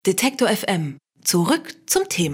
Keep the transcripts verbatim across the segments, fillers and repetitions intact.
Detektor F M. Zurück zum Thema.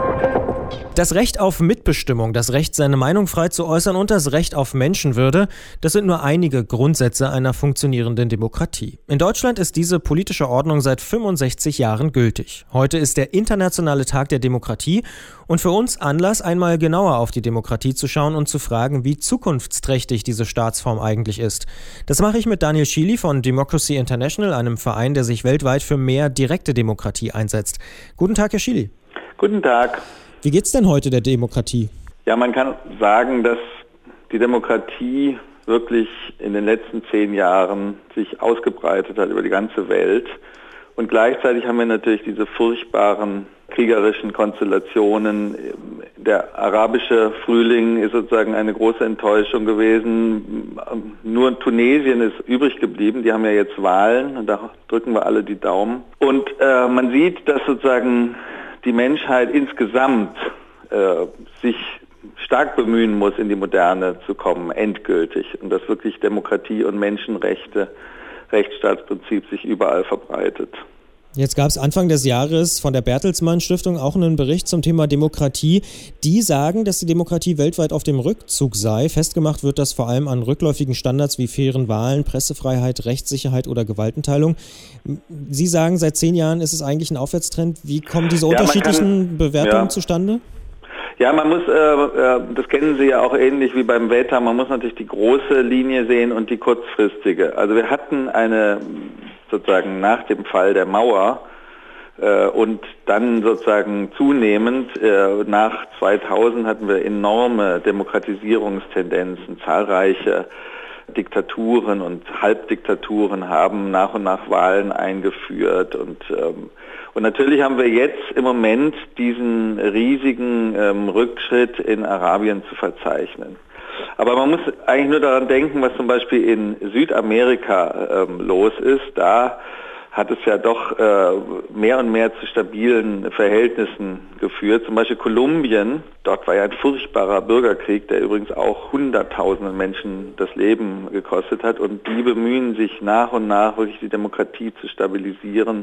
Das Recht auf Mitbestimmung, das Recht, seine Meinung frei zu äußern und das Recht auf Menschenwürde, das sind nur einige Grundsätze einer funktionierenden Demokratie. In Deutschland ist diese politische Ordnung seit fünfundsechzig Jahren gültig. Heute ist der Internationale Tag der Demokratie und für uns Anlass, einmal genauer auf die Demokratie zu schauen und zu fragen, wie zukunftsträchtig diese Staatsform eigentlich ist. Das mache ich mit Daniel Schieli von Democracy International, einem Verein, der sich weltweit für mehr direkte Demokratie einsetzt. Guten Tag, Herr Schieli. Guten Tag. Wie geht's denn heute der Demokratie? Ja, man kann sagen, dass die Demokratie wirklich in den letzten zehn Jahren sich ausgebreitet hat über die ganze Welt. Und gleichzeitig haben wir natürlich diese furchtbaren kriegerischen Konstellationen. Der arabische Frühling ist sozusagen eine große Enttäuschung gewesen. Nur Tunesien ist übrig geblieben. Die haben ja jetzt Wahlen und da drücken wir alle die Daumen. Und äh, man sieht, dass sozusagen die Menschheit insgesamt äh, sich stark bemühen muss, in die Moderne zu kommen, endgültig. Und dass wirklich Demokratie und Menschenrechte, Rechtsstaatsprinzip sich überall verbreitet. Jetzt gab es Anfang des Jahres von der Bertelsmann Stiftung auch einen Bericht zum Thema Demokratie. Die sagen, dass die Demokratie weltweit auf dem Rückzug sei. Festgemacht wird das vor allem an rückläufigen Standards wie fairen Wahlen, Pressefreiheit, Rechtssicherheit oder Gewaltenteilung. Sie sagen, seit zehn Jahren ist es eigentlich ein Aufwärtstrend. Wie kommen diese ja, unterschiedlichen kann, Bewertungen ja. zustande? Ja, man muss, äh, das kennen Sie ja auch ähnlich wie beim Wetter, man muss natürlich die große Linie sehen und die kurzfristige. Also wir hatten eine sozusagen nach dem Fall der Mauer äh, und dann sozusagen zunehmend äh, nach zweitausend hatten wir enorme Demokratisierungstendenzen, zahlreiche Diktaturen und Halbdiktaturen haben nach und nach Wahlen eingeführt und ähm, und natürlich haben wir jetzt im Moment diesen riesigen ähm, Rückschritt in Arabien zu verzeichnen. Aber man muss eigentlich nur daran denken, was zum Beispiel in Südamerika ähm, los ist. Da hat es ja doch äh, mehr und mehr zu stabilen Verhältnissen geführt. Zum Beispiel Kolumbien, dort war ja ein furchtbarer Bürgerkrieg, der übrigens auch hunderttausende Menschen das Leben gekostet hat. Und die bemühen sich nach und nach wirklich die Demokratie zu stabilisieren.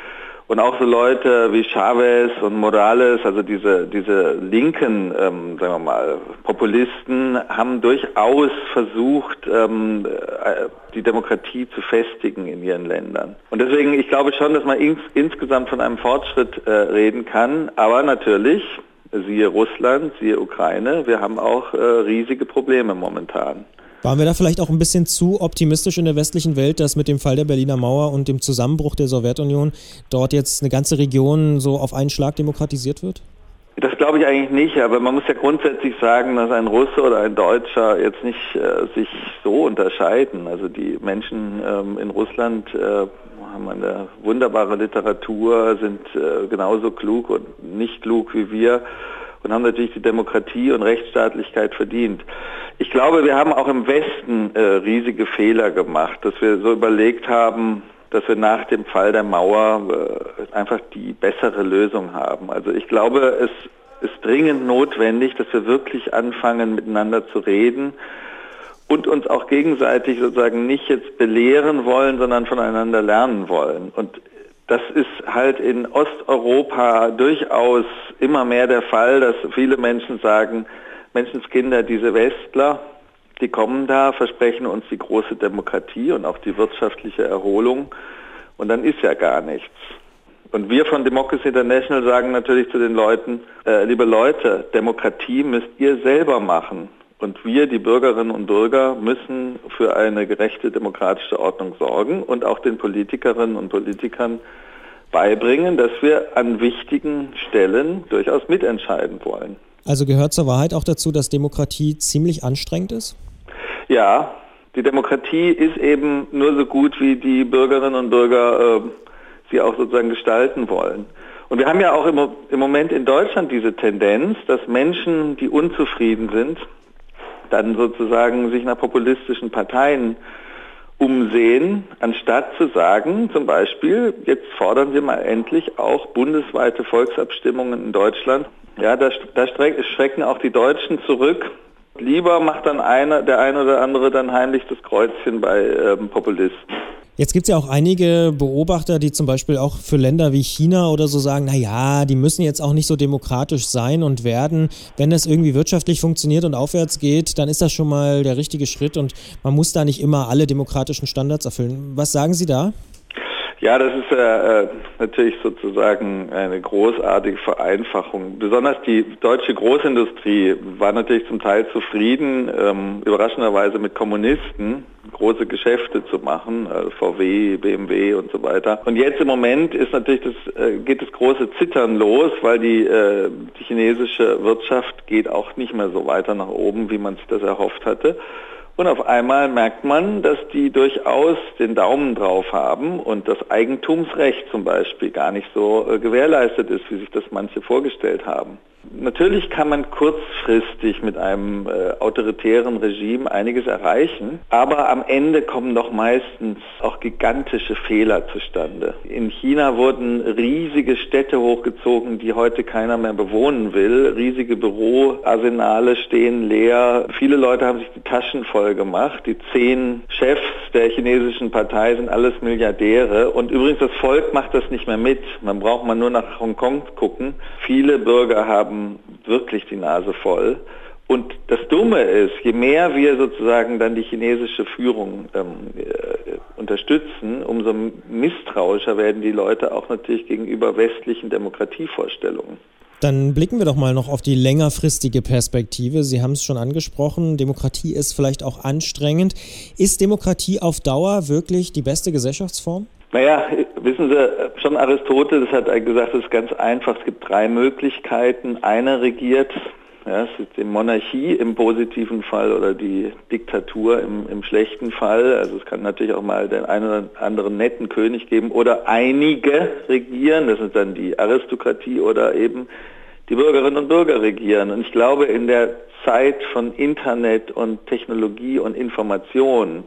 Und auch so Leute wie Chavez und Morales, also diese, diese linken, ähm, sagen wir mal, Populisten, haben durchaus versucht, ähm, die Demokratie zu festigen in ihren Ländern. Und deswegen, ich glaube schon, dass man ins, insgesamt von einem Fortschritt äh, reden kann, aber natürlich, siehe Russland, siehe Ukraine, wir haben auch äh, riesige Probleme momentan. Waren wir da vielleicht auch ein bisschen zu optimistisch in der westlichen Welt, dass mit dem Fall der Berliner Mauer und dem Zusammenbruch der Sowjetunion dort jetzt eine ganze Region so auf einen Schlag demokratisiert wird? Das glaube ich eigentlich nicht, aber man muss ja grundsätzlich sagen, dass ein Russe oder ein Deutscher jetzt nicht äh, sich so unterscheiden. Also die Menschen ähm, in Russland äh, haben eine wunderbare Literatur, sind äh, genauso klug und nicht klug wie wir und haben natürlich die Demokratie und Rechtsstaatlichkeit verdient. Ich glaube, wir haben auch im Westen äh, riesige Fehler gemacht, dass wir so überlegt haben, dass wir nach dem Fall der Mauer äh, einfach die bessere Lösung haben. Also ich glaube, es ist dringend notwendig, dass wir wirklich anfangen, miteinander zu reden und uns auch gegenseitig sozusagen nicht jetzt belehren wollen, sondern voneinander lernen wollen. Und das ist halt in Osteuropa durchaus immer mehr der Fall, dass viele Menschen sagen, Menschenskinder, diese Westler, die kommen da, versprechen uns die große Demokratie und auch die wirtschaftliche Erholung und dann ist ja gar nichts. Und wir von Democracy International sagen natürlich zu den Leuten, äh, liebe Leute, Demokratie müsst ihr selber machen. Und wir, die Bürgerinnen und Bürger, müssen für eine gerechte demokratische Ordnung sorgen und auch den Politikerinnen und Politikern beibringen, dass wir an wichtigen Stellen durchaus mitentscheiden wollen. Also gehört zur Wahrheit auch dazu, dass Demokratie ziemlich anstrengend ist? Ja, die Demokratie ist eben nur so gut, wie die Bürgerinnen und Bürger äh, sie auch sozusagen gestalten wollen. Und wir haben ja auch im, im Moment in Deutschland diese Tendenz, dass Menschen, die unzufrieden sind, dann sozusagen sich nach populistischen Parteien umsehen, anstatt zu sagen, zum Beispiel, jetzt fordern wir mal endlich auch bundesweite Volksabstimmungen in Deutschland. Ja, da, da schrecken auch die Deutschen zurück. Lieber macht dann einer, der eine oder andere dann heimlich das Kreuzchen bei ähm, Populisten. Jetzt gibt es ja auch einige Beobachter, die zum Beispiel auch für Länder wie China oder so sagen, na ja, die müssen jetzt auch nicht so demokratisch sein und werden. Wenn das irgendwie wirtschaftlich funktioniert und aufwärts geht, dann ist das schon mal der richtige Schritt und man muss da nicht immer alle demokratischen Standards erfüllen. Was sagen Sie da? Ja, das ist äh, natürlich sozusagen eine großartige Vereinfachung. Besonders die deutsche Großindustrie war natürlich zum Teil zufrieden, ähm, überraschenderweise mit Kommunisten große Geschäfte zu machen, also V W, B M W und so weiter. Und jetzt im Moment ist natürlich das, äh, geht das große Zittern los, weil die, äh, die chinesische Wirtschaft geht auch nicht mehr so weiter nach oben, wie man sich das erhofft hatte. Und auf einmal merkt man, dass die durchaus den Daumen drauf haben und das Eigentumsrecht zum Beispiel gar nicht so äh, gewährleistet ist, wie sich das manche vorgestellt haben. Natürlich kann man kurzfristig mit einem äh, autoritären Regime einiges erreichen, aber am Ende kommen doch meistens auch gigantische Fehler zustande. In China wurden riesige Städte hochgezogen, die heute keiner mehr bewohnen will. Riesige Büroarsenale stehen leer. Viele Leute haben sich die Taschen voll gemacht. Die zehn Chefs der chinesischen Partei sind alles Milliardäre. Und übrigens, das Volk macht das nicht mehr mit. Man braucht mal nur nach Hongkong gucken. Viele Bürger haben wirklich die Nase voll. Und das Dumme ist, je mehr wir sozusagen dann die chinesische Führung ähm, äh, unterstützen, umso misstrauischer werden die Leute auch natürlich gegenüber westlichen Demokratievorstellungen. Dann blicken wir doch mal noch auf die längerfristige Perspektive. Sie haben es schon angesprochen, Demokratie ist vielleicht auch anstrengend. Ist Demokratie auf Dauer wirklich die beste Gesellschaftsform? Naja, wissen Sie, schon Aristoteles hat gesagt, es ist ganz einfach, es gibt drei Möglichkeiten. Eine regiert, ja, es ist die Monarchie im positiven Fall oder die Diktatur im, im schlechten Fall. Also es kann natürlich auch mal den einen oder anderen netten König geben oder einige regieren, das ist dann die Aristokratie oder eben die Bürgerinnen und Bürger regieren. Und ich glaube, in der Zeit von Internet und Technologie und Information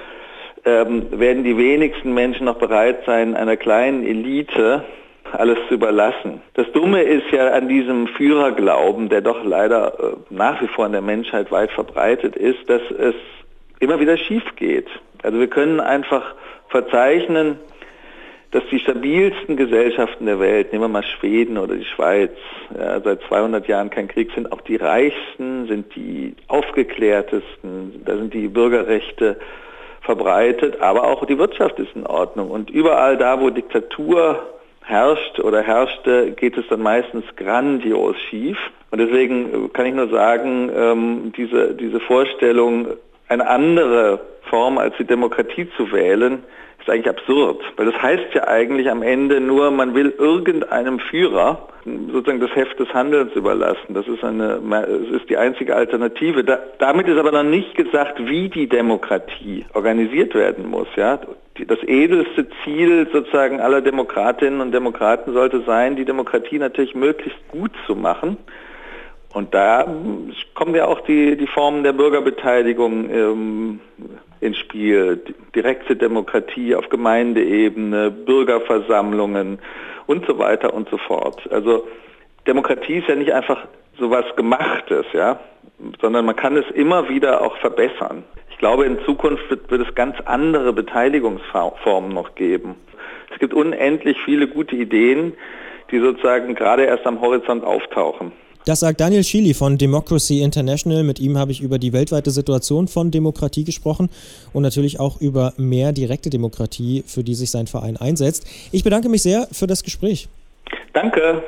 ähm, werden die wenigsten Menschen noch bereit sein, einer kleinen Elite alles zu überlassen. Das Dumme ist ja an diesem Führerglauben, der doch leider äh, nach wie vor in der Menschheit weit verbreitet ist, dass es immer wieder schief geht. Also wir können einfach verzeichnen, dass die stabilsten Gesellschaften der Welt, nehmen wir mal Schweden oder die Schweiz, ja, seit zweihundert Jahren kein Krieg, sind auch die reichsten, sind die aufgeklärtesten, da sind die Bürgerrechte verbreitet, aber auch die Wirtschaft ist in Ordnung. Und überall da, wo Diktatur herrscht oder herrschte, geht es dann meistens grandios schief. Und deswegen kann ich nur sagen, ähm, diese, diese Vorstellung, eine andere Form als die Demokratie zu wählen, ist eigentlich absurd. Weil das heißt ja eigentlich am Ende nur, man will irgendeinem Führer sozusagen das Heft des Handelns überlassen. Das ist eine, das ist die einzige Alternative. Da, damit ist aber noch nicht gesagt, wie die Demokratie organisiert werden muss. Ja? Das edelste Ziel sozusagen aller Demokratinnen und Demokraten sollte sein, die Demokratie natürlich möglichst gut zu machen. Und da kommen ja auch die, die Formen der Bürgerbeteiligung ähm, ins Spiel. Direkte Demokratie auf Gemeindeebene, Bürgerversammlungen und so weiter und so fort. Also Demokratie ist ja nicht einfach sowas Gemachtes, ja, sondern man kann es immer wieder auch verbessern. Ich glaube, in Zukunft wird, wird es ganz andere Beteiligungsformen noch geben. Es gibt unendlich viele gute Ideen, die sozusagen gerade erst am Horizont auftauchen. Das sagt Daniel Schily von Democracy International. Mit ihm habe ich über die weltweite Situation von Demokratie gesprochen und natürlich auch über mehr direkte Demokratie, für die sich sein Verein einsetzt. Ich bedanke mich sehr für das Gespräch. Danke.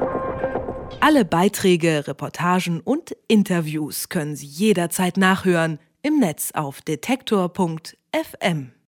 Alle Beiträge, Reportagen und Interviews können Sie jederzeit nachhören im Netz auf detektor punkt f m.